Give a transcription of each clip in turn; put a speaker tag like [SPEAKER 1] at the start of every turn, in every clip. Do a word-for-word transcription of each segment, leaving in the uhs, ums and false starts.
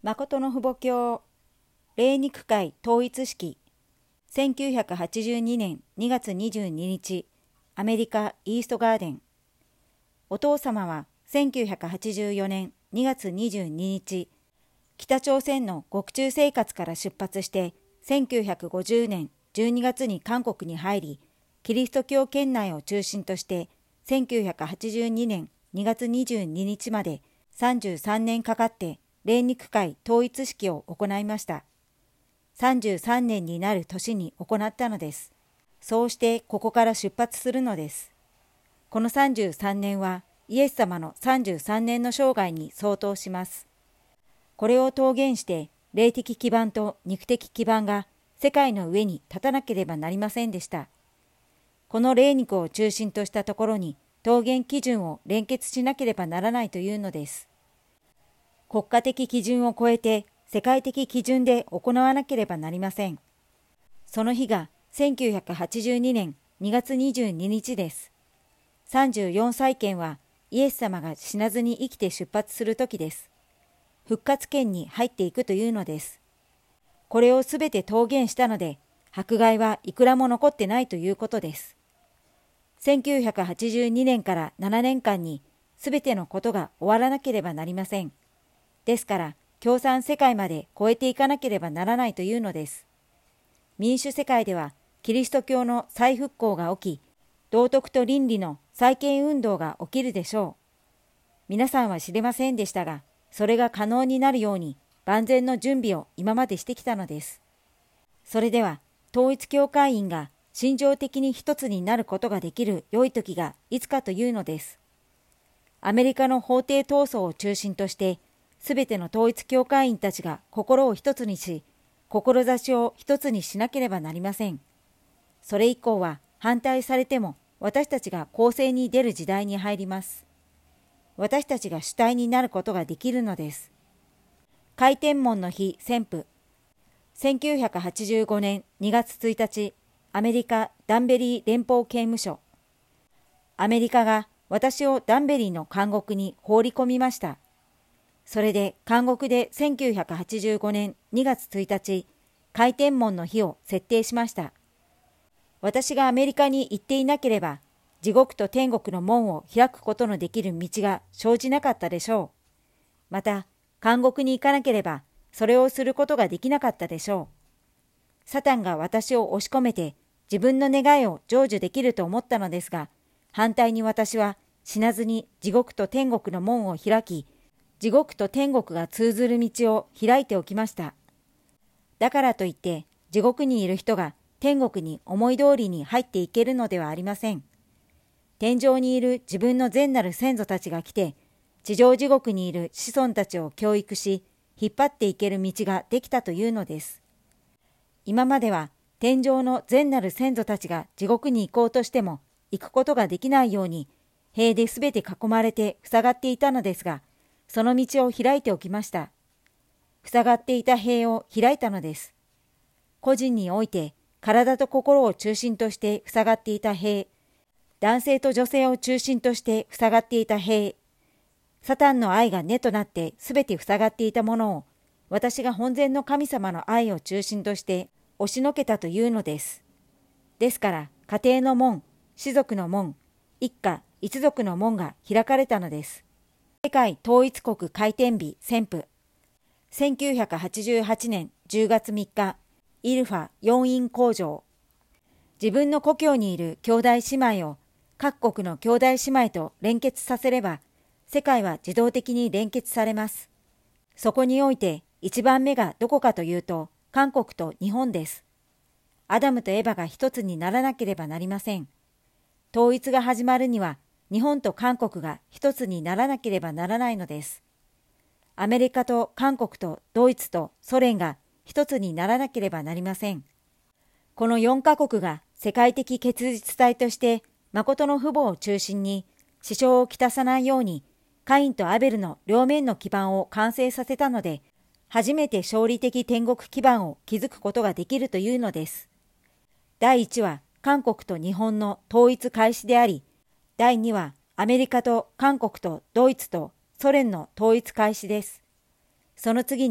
[SPEAKER 1] 誠の父母教霊肉会統一式せんきゅうひゃくはちじゅうにねんにがつにじゅうににちアメリカイーストガーデン。お父様はせんきゅうひゃくはちじゅうよねんにがつにじゅうににち北朝鮮の獄中生活から出発してせんきゅうひゃくごじゅうねんじゅうにがつに韓国に入り、キリスト教圏内を中心としてせんきゅうひゃくはちじゅうにねんにがつにじゅうににちまでさんじゅうさんねんかかって霊肉会統一式を行いました。さんじゅうさんねんになる年に行ったのです。そうしてここから出発するのです。このさんじゅうさんねんはイエス様のさんじゅうさんねんの生涯に相当します。これを透言して霊的基盤と肉的基盤が世界の上に立たなければなりませんでした。この霊肉を中心としたところに透言基準を連結しなければならないというのです。国家的基準を超えて世界的基準で行わなければなりません。その日がせんきゅうひゃくはちじゅうにねんにがつにじゅうににちです。さんじゅうよんさい圏はイエス様が死なずに生きて出発する時です。復活圏に入っていくというのです。これをすべて透言したので、迫害はいくらも残ってないということです。せんきゅうひゃくはちじゅうにねんからななねんかんにすべてのことが終わらなければなりません。ですから、共産世界まで超えていかなければならないというのです。民主世界では、キリスト教の再復興が起き、道徳と倫理の再建運動が起きるでしょう。皆さんは知れませんでしたが、それが可能になるように万全の準備を今までしてきたのです。それでは、統一教会員が心情的に一つになることができる良い時がいつかというのです。アメリカの法廷闘争を中心として、すべての統一教会員たちが心を一つにし、志を一つにしなければなりません。それ以降は反対されても私たちが攻勢に出る時代に入ります。私たちが主体になることができるのです。開天門の日宣布。せんきゅうひゃくはちじゅうごねんにがつついたち、アメリカダンベリー連邦刑務所。アメリカが私をダンベリーの監獄に放り込みました。それで監獄でせんきゅうひゃくはちじゅうごねんにがつついたち、開天門の日を設定しました。私がアメリカに行っていなければ、地獄と天国の門を開くことのできる道が生じなかったでしょう。また、監獄に行かなければ、それをすることができなかったでしょう。サタンが私を押し込めて、自分の願いを成就できると思ったのですが、反対に私は死なずに地獄と天国の門を開き、地獄と天国が通ずる道を開いておきました。だからといって、地獄にいる人が天国に思い通りに入っていけるのではありません。天上にいる自分の善なる先祖たちが来て、地上地獄にいる子孫たちを教育し、引っ張っていける道ができたというのです。今までは天上の善なる先祖たちが地獄に行こうとしても、行くことができないように、塀ですべて囲まれて塞がっていたのですが、その道を開いておきました。塞がっていた塀を開いたのです。個人において体と心を中心として塞がっていた塀、男性と女性を中心として塞がっていた塀、サタンの愛が根となってすべて塞がっていたものを、私が本然の神様の愛を中心として押しのけたというのです。ですから、家庭の門、士族の門、一家、一族の門が開かれたのです。世界統一国開天日宣布。せんきゅうひゃくはちじゅうはちねんじゅうがつみっか、イルファ四院工場。自分の故郷にいる兄弟姉妹を各国の兄弟姉妹と連結させれば、世界は自動的に連結されます。そこにおいて一番目がどこかというと、韓国と日本です。アダムとエバが一つにならなければなりません。統一が始まるには、日本と韓国が一つにならなければならないのです。アメリカと韓国とドイツとソ連が一つにならなければなりません。このよんカ国が世界的結実体として誠の父母を中心に支障をきたさないようにカインとアベルの両面の基盤を完成させたので、初めて勝利的天国基盤を築くことができるというのです。だいいちは韓国と日本の統一開始であり、だいにはアメリカと韓国とドイツとソ連の統一開始です。その次に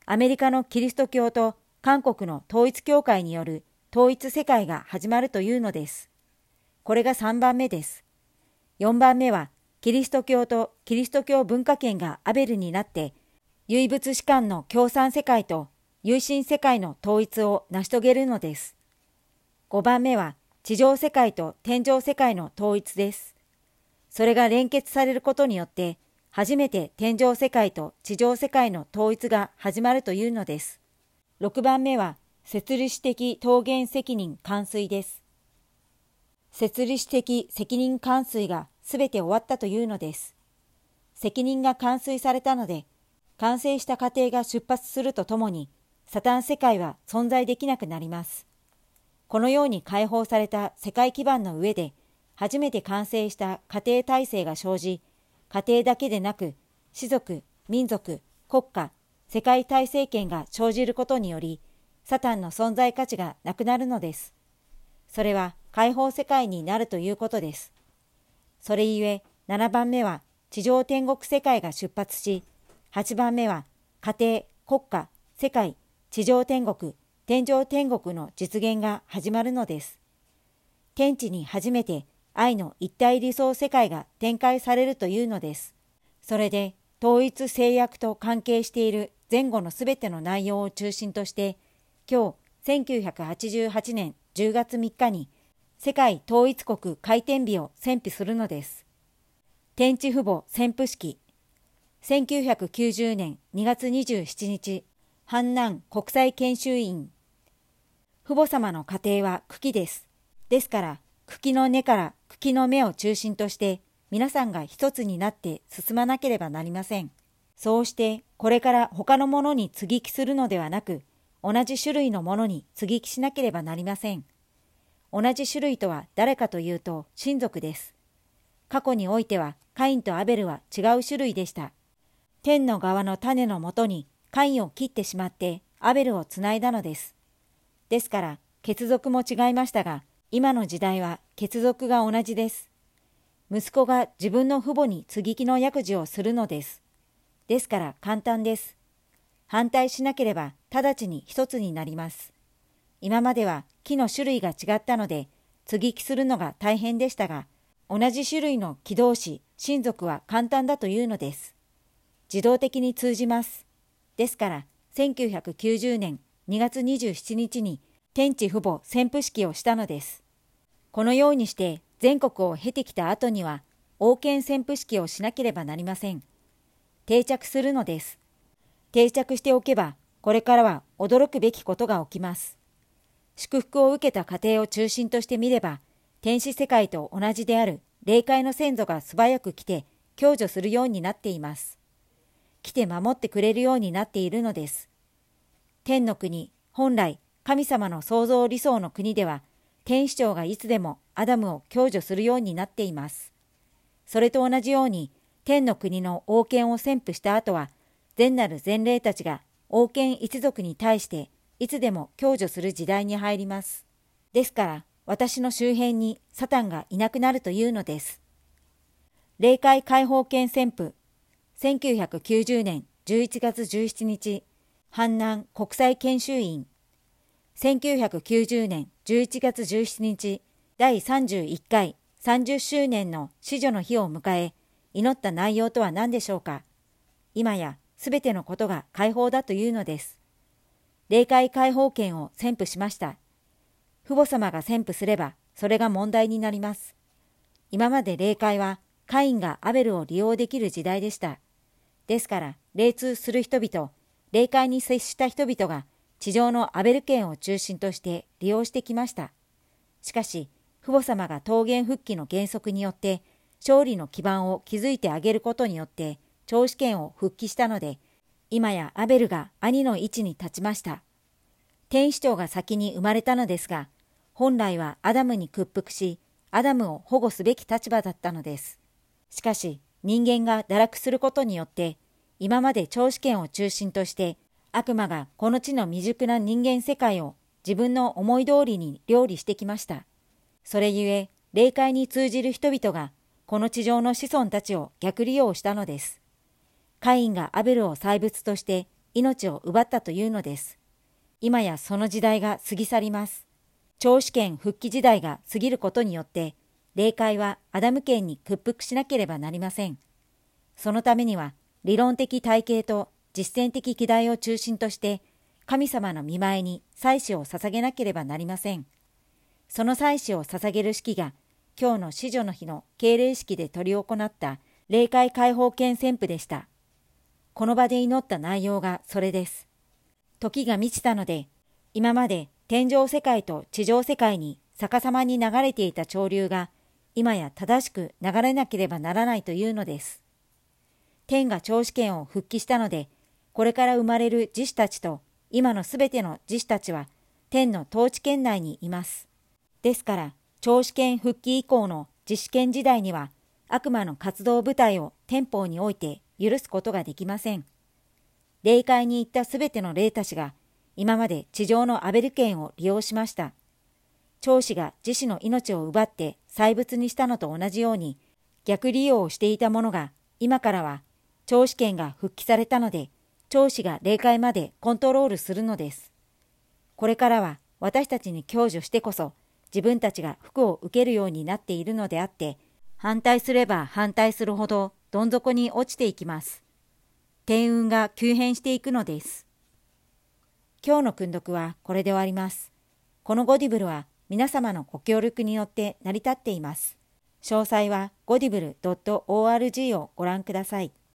[SPEAKER 1] アメリカのキリスト教と韓国の統一教会による統一世界が始まるというのです。これがさんばんめです。よんばんめは、キリスト教とキリスト教文化圏がアベルになって、唯物史観の共産世界と唯心世界の統一を成し遂げるのです。ごばんめは、地上世界と天上世界の統一です。それが連結されることによって、初めて天上世界と地上世界の統一が始まるというのです。ろくばんめは、設立的桃源責任完遂です。設立的責任完遂がすべて終わったというのです。責任が完遂されたので、完成した過程が出発するとともに、サタン世界は存在できなくなります。このように解放された世界基盤の上で、初めて完成した家庭体制が生じ、家庭だけでなく、氏族、民族、国家、世界体制権が生じることにより、サタンの存在価値がなくなるのです。それは解放世界になるということです。それゆえ、ななばんめは地上天国世界が出発し、はちばんめは家庭、国家、世界、地上天国、天上天国の実現が始まるのです。天地に初めて愛の一体理想世界が展開されるというのです。それで統一制約と関係している前後のすべての内容を中心として、今日せんきゅうひゃくはちじゅうはちねんじゅうがつみっかに世界統一国開典日を宣布するのです。天地父母宣布式。せんきゅうひゃくきゅうじゅうねんにがつにじゅうしちにち、阪南国際研修院。父母様の家庭は茎です。ですから、茎の根から茎の芽を中心として、皆さんが一つになって進まなければなりません。そうして、これから他のものに接ぎ木するのではなく、同じ種類のものに接ぎ木しなければなりません。同じ種類とは誰かというと、親族です。過去においては、カインとアベルは違う種類でした。天の側の種のもとに、カインを切ってしまって、アベルをつないだのです。ですから、血族も違いましたが、今の時代は血族が同じです。息子が自分の父母に接ぎ木の役事をするのです。ですから簡単です。反対しなければ直ちに一つになります。今までは木の種類が違ったので、接ぎ木するのが大変でしたが、同じ種類の木同士、親族は簡単だというのです。自動的に通じます。ですから、せんきゅうひゃくきゅうじゅうねんにがつにじゅうしちにちに天地父母宣布式をしたのです。このようにして全国を経てきた後には、王権宣布式をしなければなりません。定着するのです。定着しておけば、これからは驚くべきことが起きます。祝福を受けた家庭を中心としてみれば、天使世界と同じである霊界の先祖が素早く来て、享受するようになっています。来て守ってくれるようになっているのです。天の国、本来神様の創造理想の国では、天使長がいつでもアダムを享受するようになっています。それと同じように、天の国の王権を宣布した後は、善なる善霊たちが王権一族に対していつでも享受する時代に入ります。ですから、私の周辺にサタンがいなくなるというのです。霊界解放権宣布。せんきゅうひゃくきゅうじゅうねんじゅういちがつじゅうしちにち、阪南国際研修院。せんきゅうひゃくきゅうじゅうねんじゅういちがつじゅうしちにち、だいさんじゅういっかいさんじゅっしゅうねんの子女の日を迎え、祈った内容とは何でしょうか。今やすべてのことが解放だというのです。霊界解放権を宣布しました。父母様が宣布すれば、それが問題になります。今まで霊界は、カインがアベルを利用できる時代でした。ですから、霊通する人々、霊界に接した人々が、地上のアベル権を中心として利用してきました。しかし、父母様が桃源復帰の原則によって、勝利の基盤を築いてあげることによって、長子権を復帰したので、今やアベルが兄の位置に立ちました。天使長が先に生まれたのですが、本来はアダムに屈服し、アダムを保護すべき立場だったのです。しかし、人間が堕落することによって、今まで長子権を中心として、悪魔がこの地の未熟な人間世界を自分の思い通りに料理してきました。それゆえ、霊界に通じる人々が、この地上の子孫たちを逆利用したのです。カインがアベルを祭物として、 命を奪ったというのです。今やその時代が過ぎ去ります。長子権復帰時代が過ぎることによって、霊界はアダム権に屈服しなければなりません。そのためには、理論的体系と実践的議題を中心として、神様の御前に祭祀を捧げなければなりません。その祭祀を捧げる式が、今日の子女の日の敬礼式で執り行った霊界解放権宣布でした。この場で祈った内容がそれです。時が満ちたので、今まで天上世界と地上世界に逆さまに流れていた潮流が、今や正しく流れなければならないというのです。天が長子権を復帰したので、これから生まれる自主たちと今のすべての自主たちは天の統治権内にいます。ですから、長子権復帰以降の自主権時代には、悪魔の活動部隊を天保において許すことができません。霊界に行ったすべての霊たちが、今まで地上のアベル権を利用しました。長子が自死の命を奪って祭物にしたのと同じように、逆利用をしていた者が、今からは長子権が復帰されたので、長子が霊界までコントロールするのです。これからは私たちに享受してこそ、自分たちが福を受けるようになっているのであって、反対すれば反対するほどどん底に落ちていきます。天運が急変していくのです。今日の訓読はこれで終わります。このゴディブルは皆様のご協力によって成り立っています。詳細はゴディブル ドットオーアールジー をご覧ください。